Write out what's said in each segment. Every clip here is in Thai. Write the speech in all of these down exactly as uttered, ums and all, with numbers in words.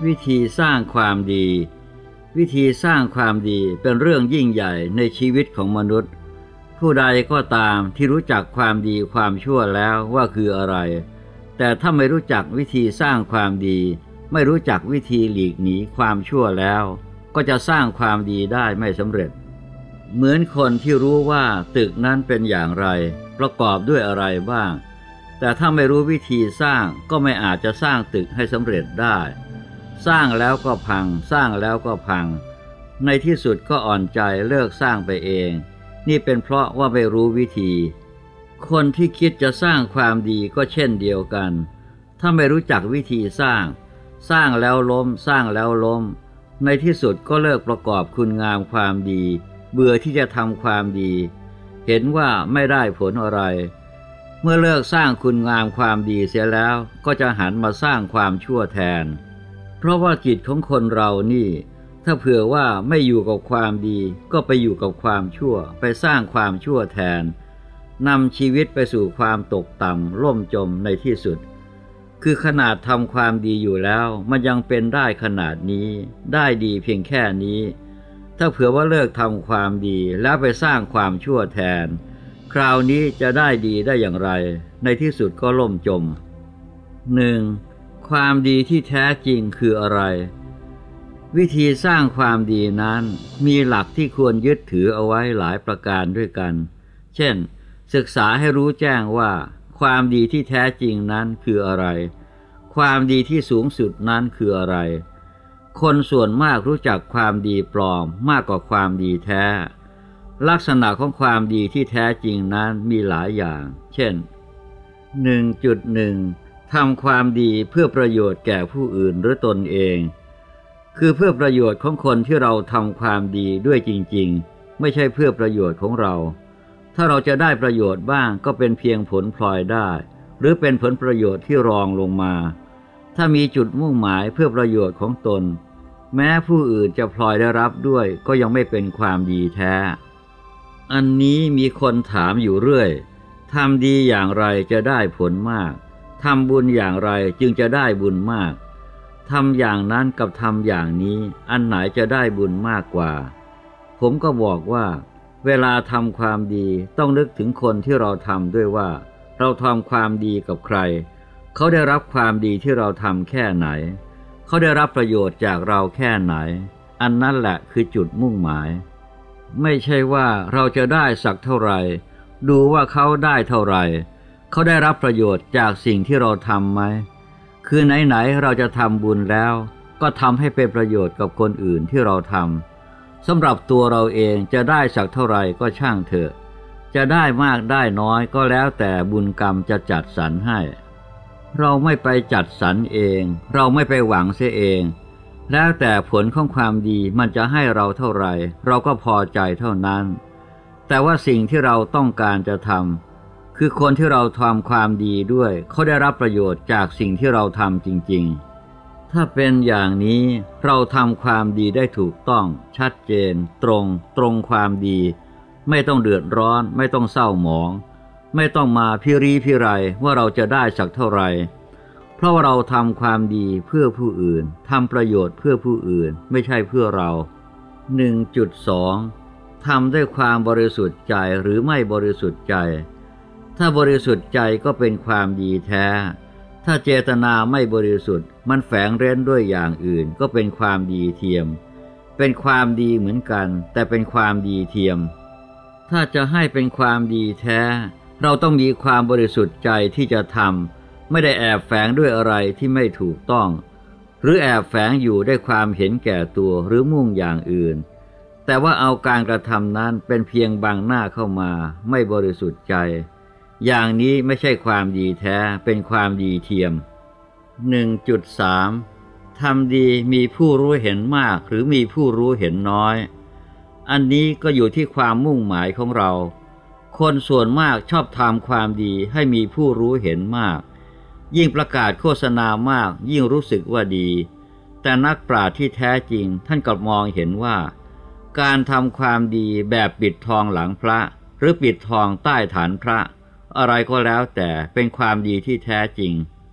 วิธีสร้างความดีวิธีสร้างความดีเป็นเรื่องยิ่งใหญ่ในชีวิตของมนุษย์ผู้ใดก็ตามที่รู้จักความดีความชั่วแล้วว่าคืออะไรแต่ถ้าไม่รู้จักวิธีสร้างความดีไม่รู้จักวิธีหลีกหนีความชั่วแล้วก็จะสร้างความดีได้ไม่สำเร็จเหมือนคนที่รู้ว่าตึกนั้นเป็นอย่างไรประกอบด้วยอะไรบ้างแต่ถ้าไม่รู้วิธีสร้างก็ไม่อาจจะสร้างตึกให้สำเร็จได้สร้างแล้วก็พังสร้างแล้วก็พังในที่สุดก็อ่อนใจเลิกสร้างไปเองนี่เป็นเพราะว่าไม่รู้วิธีคนที่คิดจะสร้างความดีก็เช่นเดียวกันถ้าไม่รู้จักวิธีสร้างสร้างแล้วล้มสร้างแล้วล้มในที่สุดก็เลิกประกอบคุณงามความดีเบื่อที่จะทำความดีเห็นว่าไม่ได้ผลอะไรเมื่อเลิกสร้างคุณงามความดีเสียแล้วก็จะหันมาสร้างความชั่วแทนเพราะว่าจิตของคนเรานี่ถ้าเผื่อว่าไม่อยู่กับความดีก็ไปอยู่กับความชั่วไปสร้างความชั่วแทนนำชีวิตไปสู่ความตกต่ำล่มจมในที่สุดคือขนาดทำความดีอยู่แล้วมันยังเป็นได้ขนาดนี้ได้ดีเพียงแค่นี้ถ้าเผื่อว่าเลิกทำความดีแล้วไปสร้างความชั่วแทนคราวนี้จะได้ดีได้อย่างไรในที่สุดก็ล่มจม หนึ่ง. ความดีที่แท้จริงคืออะไรวิธีสร้างความดีนั้นมีหลักที่ควรยึดถือเอาไว้หลายประการด้วยกันเช่นศึกษาให้รู้แจ้งว่าความดีที่แท้จริงนั้นคืออะไรความดีที่สูงสุดนั้นคืออะไรคนส่วนมากรู้จักความดีปลอมมากกว่าความดีแท้ลักษณะของความดีที่แท้จริงนั้นมีหลายอย่างเช่น หนึ่งจุดหนึ่ง ทำความดีเพื่อประโยชน์แก่ผู้อื่นหรือตนเองคือเพื่อประโยชน์ของคนที่เราทำความดีด้วยจริงๆไม่ใช่เพื่อประโยชน์ของเราถ้าเราจะได้ประโยชน์บ้างก็เป็นเพียงผลพลอยได้หรือเป็นผลประโยชน์ที่รองลงมาถ้ามีจุดมุ่งหมายเพื่อประโยชน์ของตนแม้ผู้อื่นจะพลอยได้รับด้วยก็ยังไม่เป็นความดีแท้อันนี้มีคนถามอยู่เรื่อยทำดีอย่างไรจะได้ผลมากทำบุญอย่างไรจึงจะได้บุญมากทำอย่างนั้นกับทำอย่างนี้อันไหนจะได้บุญมากกว่าผมก็บอกว่าเวลาทำความดีต้องนึกถึงคนที่เราทำด้วยว่าเราทำความดีกับใครเขาได้รับความดีที่เราทำแค่ไหนเขาได้รับประโยชน์จากเราแค่ไหนอันนั้นแหละคือจุดมุ่งหมายไม่ใช่ว่าเราจะได้สักเท่าไหร่ดูว่าเขาได้เท่าไหร่เขาได้รับประโยชน์จากสิ่งที่เราทำไหมคือไหนๆเราจะทำบุญแล้วก็ทำให้เป็นประโยชน์กับคนอื่นที่เราทำสำหรับตัวเราเองจะได้สักเท่าไหร่ก็ช่างเถอะจะได้มากได้น้อยก็แล้วแต่บุญกรรมจะจัดสรรให้เราไม่ไปจัดสรรเองเราไม่ไปหวังเสียเองแล้วแต่ผลของความดีมันจะให้เราเท่าไหร่เราก็พอใจเท่านั้นแต่ว่าสิ่งที่เราต้องการจะทำคือคนที่เราทำความดีด้วยเขาได้รับประโยชน์จากสิ่งที่เราทำจริงๆถ้าเป็นอย่างนี้เราทำความดีได้ถูกต้องชัดเจนตรงตรงความดีไม่ต้องเดือดร้อนไม่ต้องเศร้าหมองไม่ต้องมาพิรีพิไรว่าเราจะได้สักเท่าไหร่เพราะว่าเราทำความดีเพื่อผู้อื่นทำประโยชน์เพื่อผู้อื่นไม่ใช่เพื่อเรา หนึ่งจุดสอง ทำด้วยความบริสุทธิ์ใจหรือไม่บริสุทธิ์ใจถ้าบริสุทธิ์ใจก็เป็นความดีแท้ถ้าเจตนาไม่บริสุทธิ์มันแฝงเร้นด้วยอย่างอื่นก็เป็นความดีเทียมเป็นความดีเหมือนกันแต่เป็นความดีเทียมถ้าจะให้เป็นความดีแท้เราต้องมีความบริสุทธิ์ใจที่จะทำไม่ได้แอบแฝงด้วยอะไรที่ไม่ถูกต้องหรือแอบแฝงอยู่ด้วยความเห็นแก่ตัวหรือมุ่งอย่างอื่นแต่ว่าเอาการกระทำนั้นเป็นเพียงบังหน้าเข้ามาไม่บริสุทธิ์ใจอย่างนี้ไม่ใช่ความดีแท้เป็นความดีเทียม หนึ่งจุดสาม ทำดีมีผู้รู้เห็นมากหรือมีผู้รู้เห็นน้อยอันนี้ก็อยู่ที่ความมุ่งหมายของเราคนส่วนมากชอบทำความดีให้มีผู้รู้เห็นมากยิ่งประกาศโฆษณามากยิ่งรู้สึกว่าดีแต่นักปราชญ์ที่แท้จริงท่านกลับมองเห็นว่าการทำความดีแบบปิดทองหลังพระหรือปิดทองใต้ฐานพระอะไรก็แล้วแต่เป็นความดีที่แท้จริง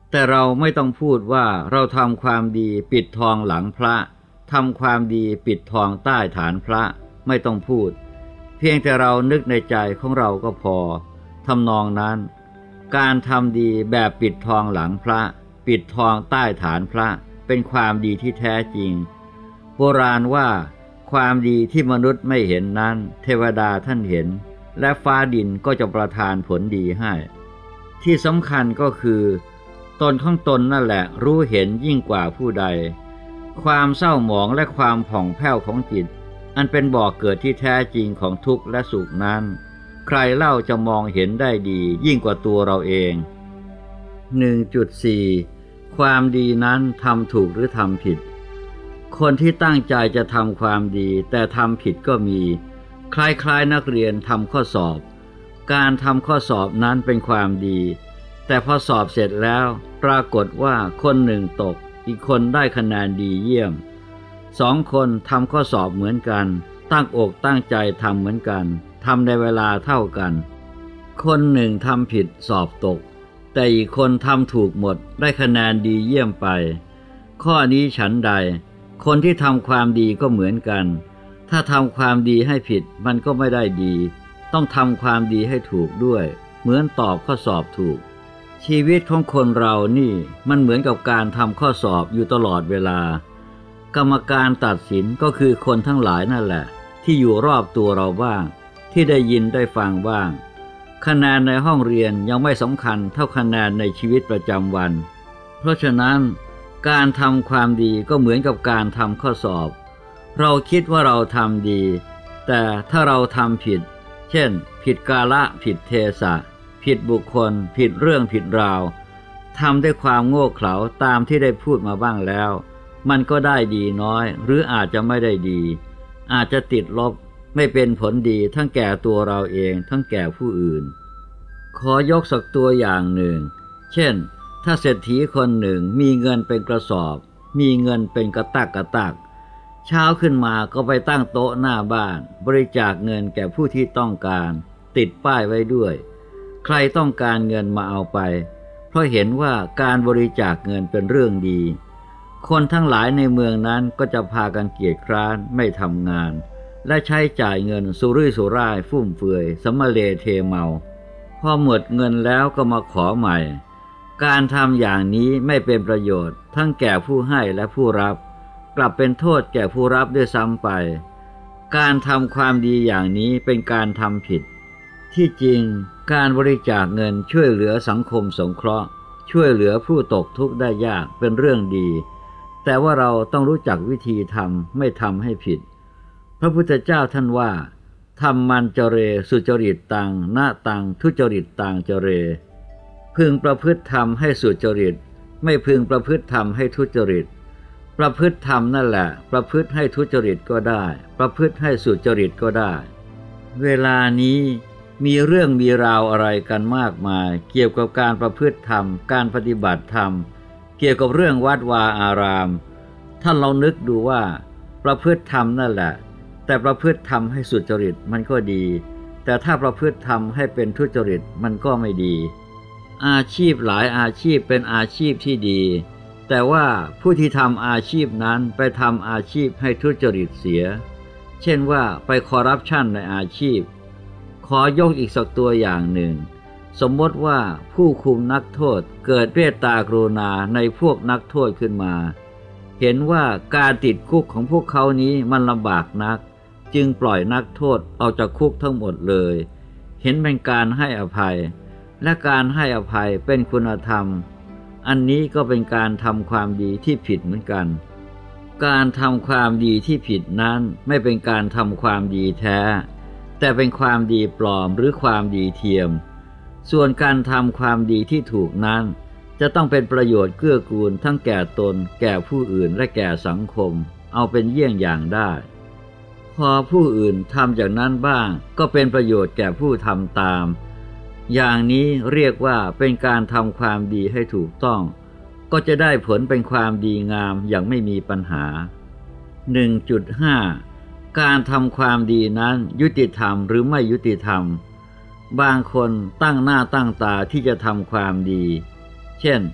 แต่เราไม่ต้องพูดว่าเราทำความดีปิดทองหลังพระทำความดีปิดทองใต้ฐานพระไม่ต้องพูดเพียงแต่เรานึกในใจของเราก็พอทำนองนั้นการทำดีแบบปิดทองหลังพระปิดทองใต้ฐานพระเป็นความดีที่แท้จริงโบราณว่าความดีที่มนุษย์ไม่เห็นนั้นเทวดาท่านเห็นและฟ้าดินก็จะประทานผลดีให้ที่สำคัญก็คือตนของตนนั่นแหละรู้เห็นยิ่งกว่าผู้ใดความเศร้าหมองและความผ่องแผ้วของจิตอันเป็นบ่อกเกิดที่แท้จริงของทุกข์และสุขนั้นใครเล่าจะมองเห็นได้ดียิ่งกว่าตัวเราเอง หนึ่งจุดสี่ ความดีนั้นทำถูกหรือทำผิดคนที่ตั้งใจจะทำความดีแต่ทำผิดก็มีคล้ายๆนักเรียนทำข้อสอบการทำข้อสอบนั้นเป็นความดีแต่พอสอบเสร็จแล้วปรากฏว่าคนหนึ่งตกอีกคนได้คะแนนดีเยี่ยมสองคนทำข้อสอบเหมือนกันตั้งอกตั้งใจทำเหมือนกันทำในเวลาเท่ากันคนหนึ่งทำผิดสอบตกแต่อีกคนทำถูกหมดได้คะแนนดีเยี่ยมไปข้อนี้ฉันใดคนที่ทำความดีก็เหมือนกันถ้าทำความดีให้ผิดมันก็ไม่ได้ดีต้องทำความดีให้ถูกด้วยเหมือนตอบข้อสอบถูกชีวิตของคนเรานี่มันเหมือนกับการทำข้อสอบอยู่ตลอดเวลากรรมการตัดสินก็คือคนทั้งหลายนั่นแหละที่อยู่รอบตัวเราบ้างที่ได้ยินได้ฟังบ้างคะแนนในห้องเรียนยังไม่สำคัญเท่าคะแนนในชีวิตประจำวันเพราะฉะนั้นการทำความดีก็เหมือนกับการทำข้อสอบเราคิดว่าเราทำดีแต่ถ้าเราทำผิดเช่นผิดกาลผิดเทศะผิดบุคคลผิดเรื่องผิดราวทำด้วยความโง่เขลาตามที่ได้พูดมาบ้างแล้วมันก็ได้ดีน้อยหรืออาจจะไม่ได้ดีอาจจะติดลบไม่เป็นผลดีทั้งแก่ตัวเราเองทั้งแก่ผู้อื่นขอยกสักตัวอย่างหนึ่งเช่นถ้าเศรษฐีคนหนึ่งมีเงินเป็นกระสอบมีเงินเป็นกระตักกระตักเช้าขึ้นมาก็ไปตั้งโต๊ะหน้าบ้านบริจาคเงินแก่ผู้ที่ต้องการติดป้ายไว้ด้วยใครต้องการเงินมาเอาไปเพราะเห็นว่าการบริจาคเงินเป็นเรื่องดีคนทั้งหลายในเมืองนั้นก็จะพากันเกียจคร้านไม่ทำงานและใช้จ่ายเงินสุรุ่ยสุร่ายฟุ่มเฟือยสำมะเลเทเมาพอหมดเงินแล้วก็มาขอใหม่การทำอย่างนี้ไม่เป็นประโยชน์ทั้งแก่ผู้ให้และผู้รับกลับเป็นโทษแก่ผู้รับด้วยซ้ำไปการทำความดีอย่างนี้เป็นการทำผิดที่จริงการบริจาคเงินช่วยเหลือสังคมสงเคราะห์ช่วยเหลือผู้ตกทุกข์ได้ยากเป็นเรื่องดีแต่ว่าเราต้องรู้จักวิธีทำไม่ทำให้ผิดพระพุทธเจ้าท่านว่าธรรมันจเรสุจริตตังนาตังทุจริตตังจเรพึงประพฤติธรรมให้สุจริตไม่พึงประพฤติธรรมให้ทุจริตประพฤติธรรมนั่นแหละประพฤติให้ทุจริตก็ได้ประพฤติให้สุจริตก็ได้เวลานี้มีเรื่องมีราวอะไรกันมากมายเกี่ยวกับการประพฤติธรรมการปฏิบัติธรรมเกี่ยวกับเรื่องวัดวาอารามท่านลองนึกดูว่าประพฤติธรรมนั่นแหละแต่ประพฤติธรรมให้สุจริตมันก็ดีแต่ถ้าประพฤติธรรมให้เป็นทุจริตมันก็ไม่ดีอาชีพหลายอาชีพเป็นอาชีพที่ดีแต่ว่าผู้ที่ทำอาชีพนั้นไปทำอาชีพให้ทุจริตเสียเช่นว่าไปคอร์รัปชันในอาชีพขอยกอีกสักตัวอย่างหนึ่งสมมติว่าผู้คุมนักโทษเกิดเมตตากรุณาในพวกนักโทษขึ้นมาเห็นว่าการติดคุกของพวกเขานี้มันลำบากนักจึงปล่อยนักโทษออกจากคุกทั้งหมดเลยเห็นเป็นการให้อภัยและการให้อภัยเป็นคุณธรรมอันนี้ก็เป็นการทำความดีที่ผิดเหมือนกันการทำความดีที่ผิดนั้นไม่เป็นการทำความดีแท้แต่เป็นความดีปลอมหรือความดีเทียมส่วนการทำความดีที่ถูกนั้นจะต้องเป็นประโยชน์เกื้อกูลทั้งแก่ตนแก่ผู้อื่นและแก่สังคมเอาเป็นเยี่ยงอย่างได้พอผู้อื่นทำจากนั้นบ้างก็เป็นประโยชน์แก่ผู้ทำตามอย่างนี้เรียกว่าเป็นการทำความดีให้ถูกต้องก็จะได้ผลเป็นความดีงามอย่างไม่มีปัญหา หนึ่งจุดห้า การทำความดีนั้นยุติธรรมหรือไม่ยุติธรรมบางคนตั้งหน้าตั้งตาที่จะทำความดีเช่น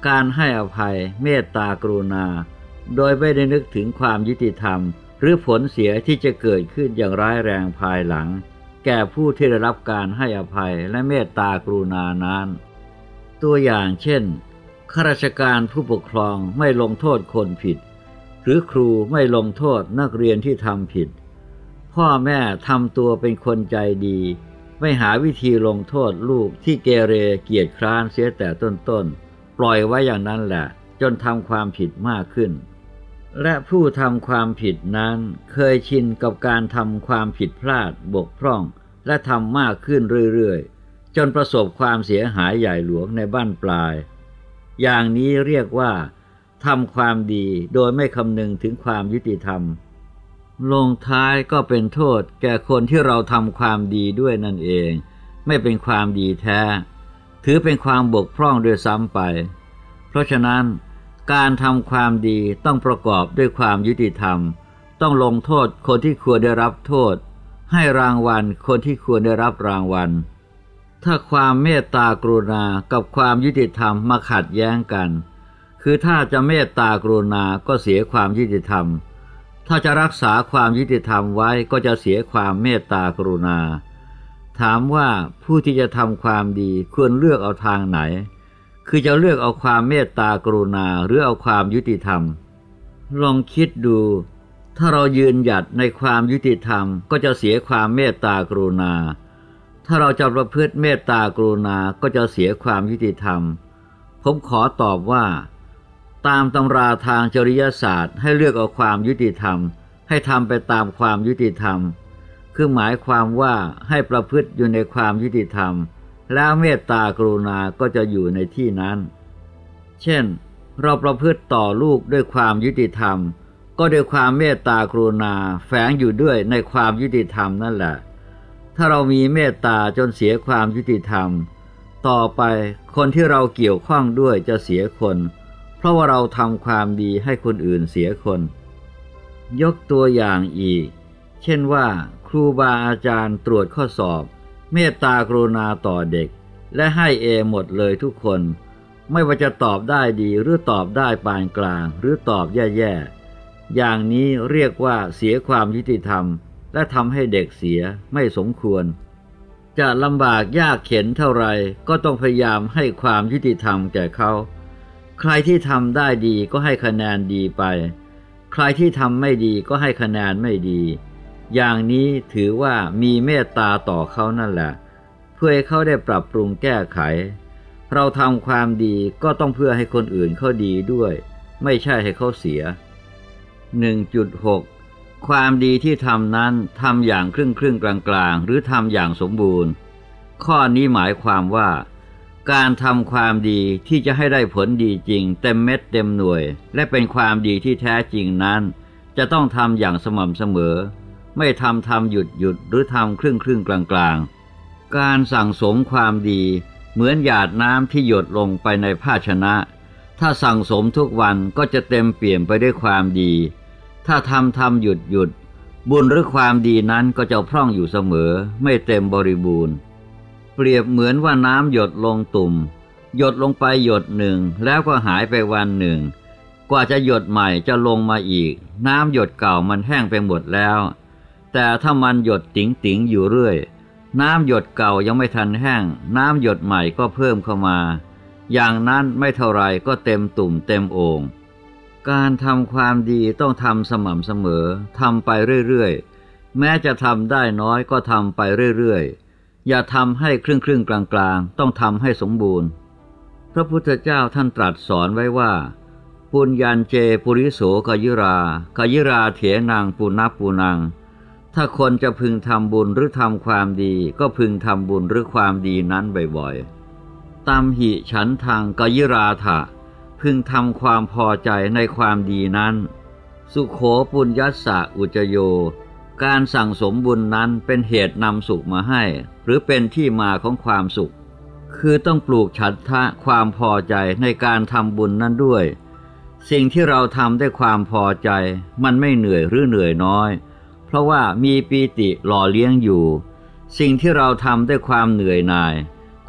การให้อภัยเมตตากรุณาโดยไม่ได้นึกถึงความยุติธรรมหรือผลเสียที่จะเกิดขึ้นอย่างร้ายแรงภายหลังแก่ผู้ที่ได้รับการให้อภัยและเมตตากรุณานั้นตัวอย่างเช่นข้าราชการผู้ปกครองไม่ลงโทษคนผิดหรือครูไม่ลงโทษนักเรียนที่ทำผิดพ่อแม่ทำตัวเป็นคนใจดีไม่หาวิธีลงโทษลูกที่เกเรเกียจคร้านเสียแต่ต้นๆปล่อยไว้อย่างนั้นแหละจนทำความผิดมากขึ้นและผู้ทำความผิดนั้นเคยชินกับการทำความผิดพลาดบกพร่องและทำมากขึ้นเรื่อยๆจนประสบความเสียหายใหญ่หลวงในบั้นปลายอย่างนี้เรียกว่าทำความดีโดยไม่คำนึงถึงความยุติธรรมลงท้ายก็เป็นโทษแก่คนที่เราทำความดีด้วยนั่นเองไม่เป็นความดีแท้ถือเป็นความบกพร่องด้วยซ้ำไปเพราะฉะนั้นการทำความดีต้องประกอบด้วยความยุติธรรมต้องลงโทษคนที่ควรได้รับโทษให้รางวัลคนที่ควรได้รับรางวัลถ้าความเมตตากรุณากับความยุติธรรมมาขัดแย้งกันคือถ้าจะเมตตากรุณาก็เสียความยุติธรรมถ้าจะรักษาความยุติธรรมไว้ก็จะเสียความเมตตากรุณาถามว่าผู้ที่จะทำความดีควรเลือกเอาทางไหนคือจะเลือกเอาความเมตตากรุณาหรือเอาความยุติธรรมลองคิดดูถ้าเรายืนหยัดในความยุติธรรมก็จะเสียความเมตตากรุณาถ้าเราจะประพฤติเมตตากรุณาก็จะเสียความยุติธรรมผมขอตอบว่าตามตำราทางจริยศาสตร์ให้เลือกเอาความยุติธรรมให้ทำไปตามความยุติธรรมคือหมายความว่าให้ประพฤติอยู่ในความยุติธรรมแล้วเมตตากรุณาก็จะอยู่ในที่นั้นเช่นเราประพฤติต่อลูกด้วยความยุติธรรมก็ด้วยความเมตตากรุณาแฝงอยู่ด้วยในความยุติธรรมนั่นแหละถ้าเรามีเมตตาจนเสียความยุติธรรมต่อไปคนที่เราเกี่ยวข้องด้วยจะเสียคนเพราะว่าเราทำความดีให้คนอื่นเสียคนยกตัวอย่างอีกเช่นว่าครูบาอาจารย์ตรวจข้อสอบเมตตากรุณาต่อเด็กและให้เอหมดเลยทุกคนไม่ว่าจะตอบได้ดีหรือตอบได้ปานกลางหรือตอบแย่ๆอย่างนี้เรียกว่าเสียความยุติธรรมและทำให้เด็กเสียไม่สมควรจะลำบากยากเข็ญเท่าไรก็ต้องพยายามให้ความยุติธรรมแก่เขาใครที่ทำได้ดีก็ให้คะแนนดีไปใครที่ทำไม่ดีก็ให้คะแนนไม่ดีอย่างนี้ถือว่ามีเมตตาต่อเขานั่นแหละเพื่อให้เขาได้ปรับปรุงแก้ไขเราทำความดีก็ต้องเพื่อให้คนอื่นเขาดีด้วยไม่ใช่ให้เขาเสีย หนึ่งจุดหก ความดีที่ทำนั้นทำอย่างครึ่งครึ่งกลางกลางหรือทำอย่างสมบูรณ์ข้อนี้หมายความว่าการทำความดีที่จะให้ได้ผลดีจริงเต็มเม็ดเต็มหน่วยและเป็นความดีที่แท้จริงนั้นจะต้องทำอย่างสม่ำเสมอไม่ทำทำหยุดหยุดหรือทำครึ่งครึ่งกลางกลางการสั่งสมความดีเหมือนหยาดน้ำที่หยดลงไปในภาชนะถ้าสั่งสมทุกวันก็จะเต็มเปี่ยมไปด้วยความดีถ้าทำทำหยุดหยุดบุญหรือความดีนั้นก็จะพร่องอยู่เสมอไม่เต็มบริบูรณ์เปรียบเหมือนว่าน้ำหยดลงตุ่มหยดลงไปหยดหนึ่งแล้วก็หายไปวันหนึ่งกว่าจะหยดใหม่จะลงมาอีกน้ำหยดเก่ามันแห้งไปหมดแล้วแต่ถ้ามันหยดติ๋งติ๋งอยู่เรื่อยน้ำหยดเก่ายังไม่ทันแห้งน้ำหยดใหม่ก็เพิ่มเข้ามาอย่างนั้นไม่เท่าไรก็เต็มตุ่มเต็มโอ่งการทำความดีต้องทำสม่ำเสมอทำไปเรื่อยๆแม้จะทำได้น้อยก็ทำไปเรื่อยๆอย่าทำให้ครึ่งครึ่งกลางกลางต้องทำให้สมบูรณ์พระพุทธเจ้าท่านตรัสสอนไว้ว่าปุญญัญเจปุริโสกยิรากยิราเถนังปุณณปุนังถ้าคนจะพึงทำบุญหรือทำความดีก็พึงทำบุญหรือความดีนั้นบ่อยๆตัมหิฉันทังกยิราถะพึงทำความพอใจในความดีนั้นสุโขปุญญัสสะอุจโยการสั่งสมบุญนั้นเป็นเหตุนำสุขมาให้หรือเป็นที่มาของความสุขคือต้องปลูกฉันทะความพอใจในการทำบุญนั้นด้วยสิ่งที่เราทำด้วยความพอใจมันไม่เหนื่อยหรือเหนื่อยน้อยเพราะว่ามีปีติหล่อเลี้ยงอยู่สิ่งที่เราทำด้วยความเหนื่อยหน่ายค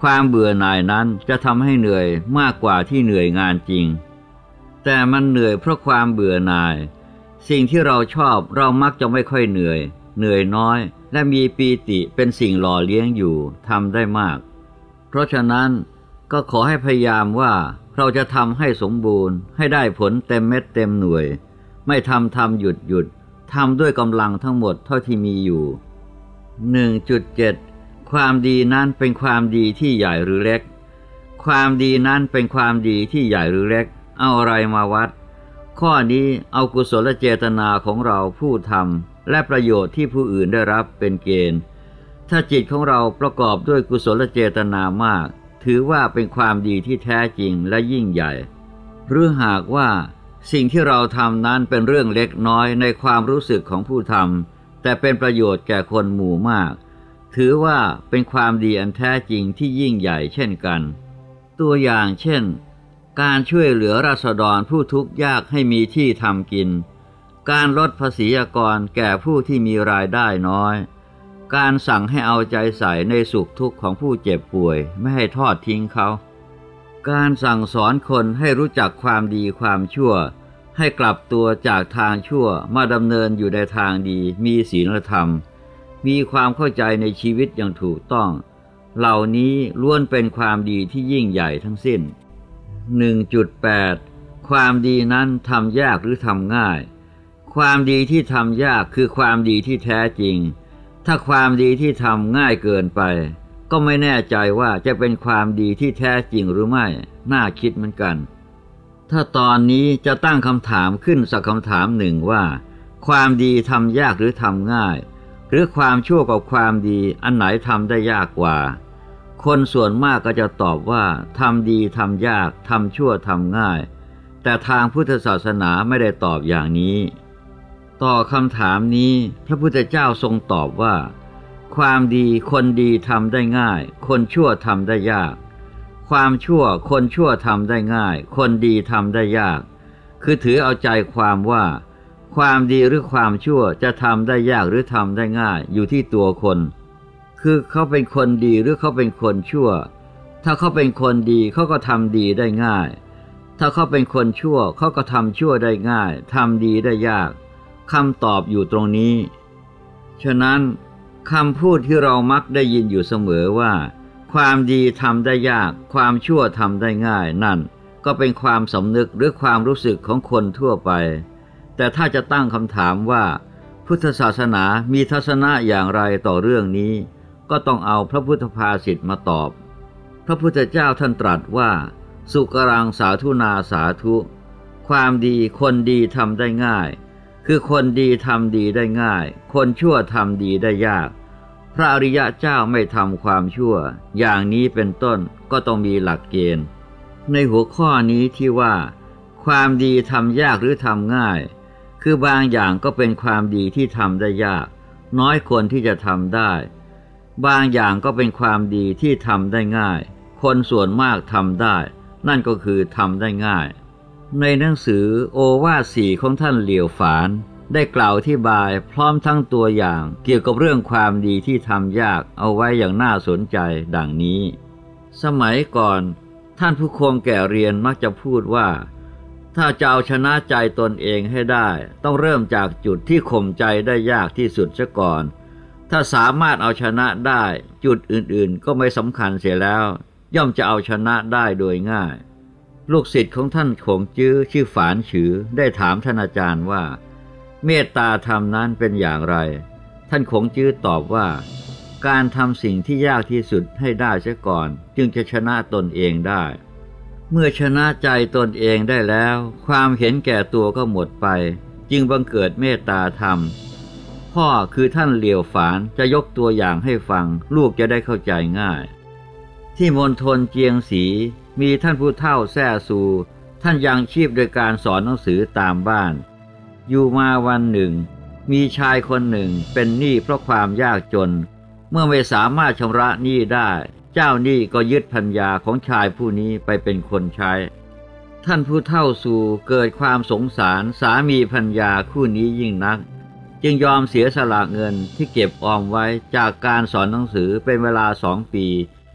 ความเบื่อหน่ายนั้นจะทำให้เหนื่อยมากกว่าที่เหนื่อยงานจริงแต่มันเหนื่อยเพราะความเบื่อหน่ายสิ่งที่เราชอบเรามักจะไม่ค่อยเหนื่อยเหนื่อยน้อยและมีปีติเป็นสิ่งหล่อเลี้ยงอยู่ทำได้มากเพราะฉะนั้นก็ขอให้พยายามว่าเราจะทำให้สมบูรณ์ให้ได้ผลเต็มเม็ดเต็มหน่วยไม่ทำทำหยุดหยุดทำด้วยกำลังทั้งหมดเท่าที่มีอยู่ หนึ่งจุดเจ็ด ความดีนั้นเป็นความดีที่ใหญ่หรือเล็กความดีนั้นเป็นความดีที่ใหญ่หรือเล็กเอาอะไรมาวัดข้อนี้เอากุศลเจตนาของเราผู้ทำและประโยชน์ที่ผู้อื่นได้รับเป็นเกณฑ์ถ้าจิตของเราประกอบด้วยกุศลเจตนามากถือว่าเป็นความดีที่แท้จริงและยิ่งใหญ่หรือหากว่าสิ่งที่เราทำนั้นเป็นเรื่องเล็กน้อยในความรู้สึกของผู้ทำแต่เป็นประโยชน์แก่คนหมู่มากถือว่าเป็นความดีอันแท้จริงที่ยิ่งใหญ่เช่นกันตัวอย่างเช่นการช่วยเหลือราษฎรผู้ทุกข์ยากให้มีที่ทำกินการลดภาษีอากรแก่ผู้ที่มีรายได้น้อยการสั่งให้เอาใจใส่ในสุขทุกข์ของผู้เจ็บป่วยไม่ให้ทอดทิ้งเขาการสั่งสอนคนให้รู้จักความดีความชั่วให้กลับตัวจากทางชั่วมาดำเนินอยู่ในทางดีมีศีลธรรมมีความเข้าใจในชีวิตอย่างถูกต้องเหล่านี้ล้วนเป็นความดีที่ยิ่งใหญ่ทั้งสิ้น หนึ่งจุดแปด ความดีนั้นทำยากหรือทำง่ายความดีที่ทำยากคือความดีที่แท้จริงถ้าความดีที่ทำง่ายเกินไปก็ไม่แน่ใจว่าจะเป็นความดีที่แท้จริงหรือไม่น่าคิดเหมือนกันถ้าตอนนี้จะตั้งคำถามขึ้นสักคำถามหนึ่งว่าความดีทำยากหรือทำง่ายหรือความชั่วกับความดีอันไหนทำได้ยากกว่าคนส่วนมากก็จะตอบว่าทำดีทำยากทำชั่วทำง่ายแต่ทางพุทธศาสนาไม่ได้ตอบอย่างนี้ต่อคำถามนี้พระพุทธเจ้าทรงตอบว่าความดีคนดีทำได้ง่ายคนชั่วทำได้ยากความชั่วคนชั่วทำได้ง่ายคนดีทำได้ยากคือถือเอาใจความว่าความดีหรือความชั่วจะทำได้ยากหรือทำได้ง่ายอยู่ที่ตัวคนคือเขาเป็นคนดีหรือเขาเป็นคนชั่วถ้าเขาเป็นคนดีเขาก็ทำดีได้ง่ายถ้าเขาเป็นคนชั่วเขาก็ทำชั่วได้ง่ายทำดีได้ยากคำตอบอยู่ตรงนี้ฉะนั้นคำพูดที่เรามักได้ยินอยู่เสมอว่าความดีทำได้ยากความชั่วทำได้ง่ายนั่นก็เป็นความสำนึกหรือความรู้สึกของคนทั่วไปแต่ถ้าจะตั้งคำถามว่าพุทธศาสนามีทัศนะอย่างไรต่อเรื่องนี้ก็ต้องเอาพระพุทธภาษิตมาตอบพระพุทธเจ้าท่านตรัสว่าสุกรังสาธุนาสาธุความดีคนดีทำได้ง่ายคือคนดีทำดีได้ง่ายคนชั่วทำดีได้ยากพระอริยะเจ้าไม่ทำความชั่วอย่างนี้เป็นต้นก็ต้องมีหลักเกณฑ์ในหัวข้อนี้ที่ว่าความดีทำยากหรือทำง่ายคือบางอย่างก็เป็นความดีที่ทำได้ยากน้อยคนที่จะทำได้บางอย่างก็เป็นความดีที่ทำได้ง่ายคนส่วนมากทำได้นั่นก็คือทำได้ง่ายในหนังสือโอวาทสี่ของท่านเหลียวฝานได้กล่าวอธิบายพร้อมทั้งตัวอย่างเกี่ยวกับเรื่องความดีที่ทำยากเอาไว้อย่างน่าสนใจดังนี้สมัยก่อนท่านผู้คงแก่เรียนมักจะพูดว่าถ้าจะเอาชนะใจตนเองให้ได้ต้องเริ่มจากจุดที่ข่มใจได้ยากที่สุดซะก่อนถ้าสามารถเอาชนะได้จุดอื่นๆก็ไม่สำคัญเสียแล้วย่อมจะเอาชนะได้โดยง่ายลูกศิษย์ของท่านขงจื้อชื่อฝานฉือได้ถามท่านอาจารย์ว่าเมตตาธรรมนั้นเป็นอย่างไรท่านขงจื้อตอบว่าการทำสิ่งที่ยากที่สุดให้ได้เสียก่อนจึงจะชนะตนเองได้เมื่อชนะใจตนเองได้แล้วความเห็นแก่ตัวก็หมดไปจึงบังเกิดเมตตาธรรมพ่อคือท่านเหลียวฝานจะยกตัวอย่างให้ฟังลูกจะได้เข้าใจง่ายที่มณฑลเจียงสีมีท่านผู้เฒ่าแซ่ซูท่านยังชีพโดยการสอนหนังสือตามบ้านอยู่มาวันหนึ่งมีชายคนหนึ่งเป็นหนี้เพราะความยากจนเมื่อไม่สามารถชำระหนี้ได้เจ้าหนี้ก็ยึดภรรยาของชายผู้นี้ไปเป็นคนใช้ท่านผู้เฒ่าซูเกิดความสงสารสามีภรรยาคู่นี้ยิ่งนักจึงยอมเสียสละเงินที่เก็บออมไว้จากการสอนหนังสือเป็นเวลาสองปี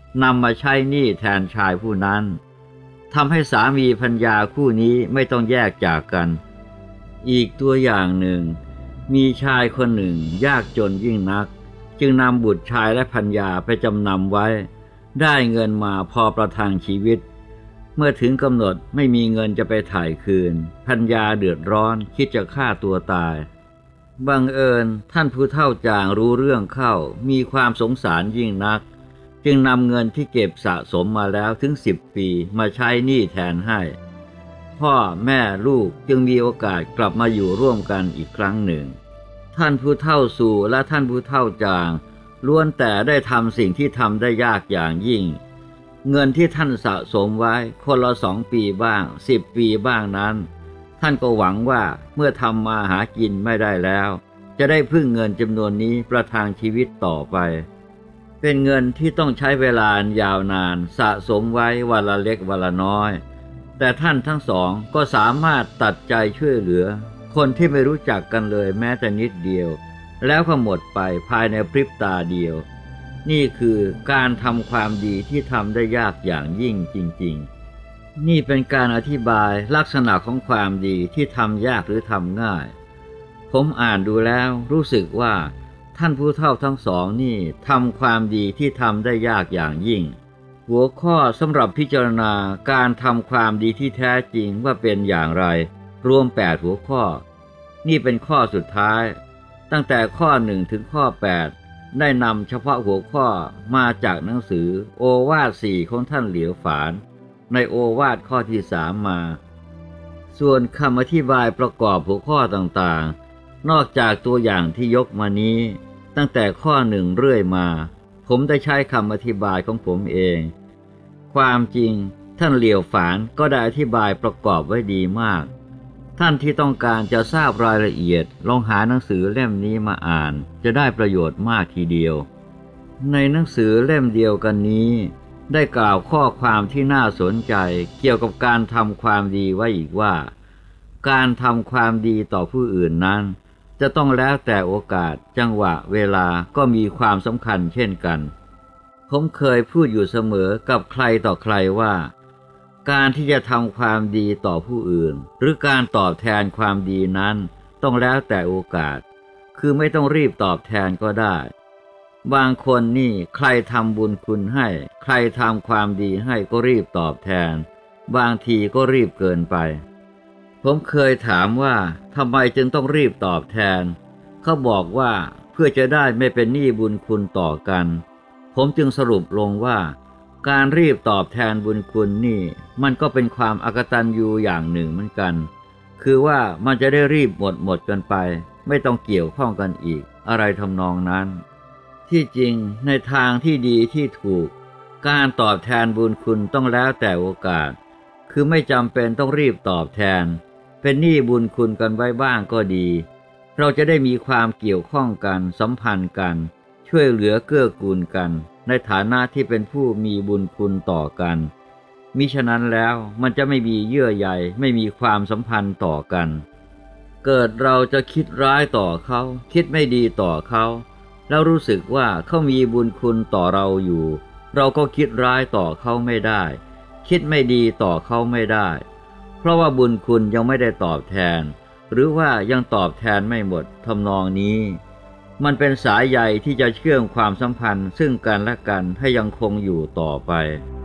นำมาใช้หนี้แทนชายผู้นั้นทำให้สามีภรรยาคู่นี้ไม่ต้องแยกจากกันอีกตัวอย่างหนึ่งมีชายคนหนึ่งยากจนยิ่งนักจึงนำบุตรชายและภรรยาไปจำนำไว้ได้เงินมาพอประทังชีวิตเมื่อถึงกำหนดไม่มีเงินจะไปถ่ายคืนภรรยาเดือดร้อนคิดจะฆ่าตัวตายบังเอิญท่านผู้เฒ่าจางรู้เรื่องเข้ามีความสงสารยิ่งนักจึงนำเงินที่เก็บสะสมมาแล้วถึงสิบปีมาใช้หนี้แทนให้พ่อแม่ลูกจึงมีโอกาสกลับมาอยู่ร่วมกันอีกครั้งหนึ่งท่านผู้เฒ่าสู่และท่านผู้เฒ่าจางล้วนแต่ได้ทำสิ่งที่ทำได้ยากอย่างยิ่งเงินที่ท่านสะสมไว้คนละสองปีบ้างสิบปีบ้างนั้นท่านก็หวังว่าเมื่อทำมาหากินไม่ได้แล้วจะได้พึ่งเงินจำนวนนี้ประทังชีวิตต่อไปเป็นเงินที่ต้องใช้เวลายาวนานสะสมไว้วันละเล็กวันละน้อยแต่ท่านทั้งสองก็สามารถตัดใจช่วยเหลือคนที่ไม่รู้จักกันเลยแม้แต่นิดเดียวแล้วก็หมดไปภายในพริบตาเดียวนี่คือการทำความดีที่ทำได้ยากอย่างยิ่งจริงๆนี่เป็นการอธิบายลักษณะของความดีที่ทำยากหรือทำง่ายผมอ่านดูแล้วรู้สึกว่าท่านผู้เฒ่าทั้งสองนี่ทำความดีที่ทำได้ยากอย่างยิ่งหัวข้อสำหรับพิจารณาการทำความดีที่แท้จริงว่าเป็นอย่างไรรวมแปดหัวข้อนี่เป็นข้อสุดท้ายตั้งแต่ข้อหนึ่งถึงข้อแปดได้นำเฉพาะหัวข้อมาจากหนังสือโอวาทสี่ของท่านเหลียวฝานในโอวาทข้อที่สามมาส่วนคำอธิบายประกอบหัวข้อต่างๆนอกจากตัวอย่างที่ยกมานี้ตั้งแต่ข้อหนึ่งเรื่อยมาผมได้ใช้คำอธิบายของผมเองความจริงท่านเหลียวฝานก็ได้อธิบายประกอบไว้ดีมากท่านที่ต้องการจะทราบรายละเอียดลองหาหนังสือเล่มนี้มาอ่านจะได้ประโยชน์มากทีเดียวในหนังสือเล่มเดียวกันนี้ได้กล่าวข้อความที่น่าสนใจเกี่ยวกับการทำความดีไว้อีกว่าการทำความดีต่อผู้อื่นนั้นจะต้องแล้วแต่โอกาสจังหวะเวลาก็มีความสำคัญเช่นกันผมเคยพูดอยู่เสมอกับใครต่อใครว่าการที่จะทำความดีต่อผู้อื่นหรือการตอบแทนความดีนั้นต้องแล้วแต่โอกาสคือไม่ต้องรีบตอบแทนก็ได้บางคนนี่ใครทำบุญคุณให้ใครทำความดีให้ก็รีบตอบแทนบางทีก็รีบเกินไปผมเคยถามว่าทำไมจึงต้องรีบตอบแทนเขาบอกว่าเพื่อจะได้ไม่เป็นหนี้บุญคุณต่อกันผมจึงสรุปลงว่าการรีบตอบแทนบุญคุณนี่มันก็เป็นความอกตัญญูอย่างหนึ่งเหมือนกันคือว่ามันจะได้รีบหมดหมดกันไปไม่ต้องเกี่ยวข้องกันอีกอะไรทำนองนั้นที่จริงในทางที่ดีที่ถูกการตอบแทนบุญคุณต้องแล้วแต่โอกาสคือไม่จำเป็นต้องรีบตอบแทนเป็นหนี้บุญคุณกันไว้บ้างก็ดีเราจะได้มีความเกี่ยวข้องกันสัมพันธ์กันช่วยเหลือเกื้อกูลกันในฐานะที่เป็นผู้มีบุญคุณต่อกันมิฉะนั้นแล้วมันจะไม่มีเยื่อใยไม่มีความสัมพันธ์ต่อกันเกิดเราจะคิดร้ายต่อเขาคิดไม่ดีต่อเขาแล้วรู้สึกว่าเขามีบุญคุณต่อเราอยู่เราก็คิดร้ายต่อเขาไม่ได้คิดไม่ดีต่อเขาไม่ได้เพราะว่าบุญคุณยังไม่ได้ตอบแทนหรือว่ายังตอบแทนไม่หมดทำนองนี้มันเป็นสายใยที่จะเชื่อมความสัมพันธ์ซึ่งกันและกันให้ยังคงอยู่ต่อไป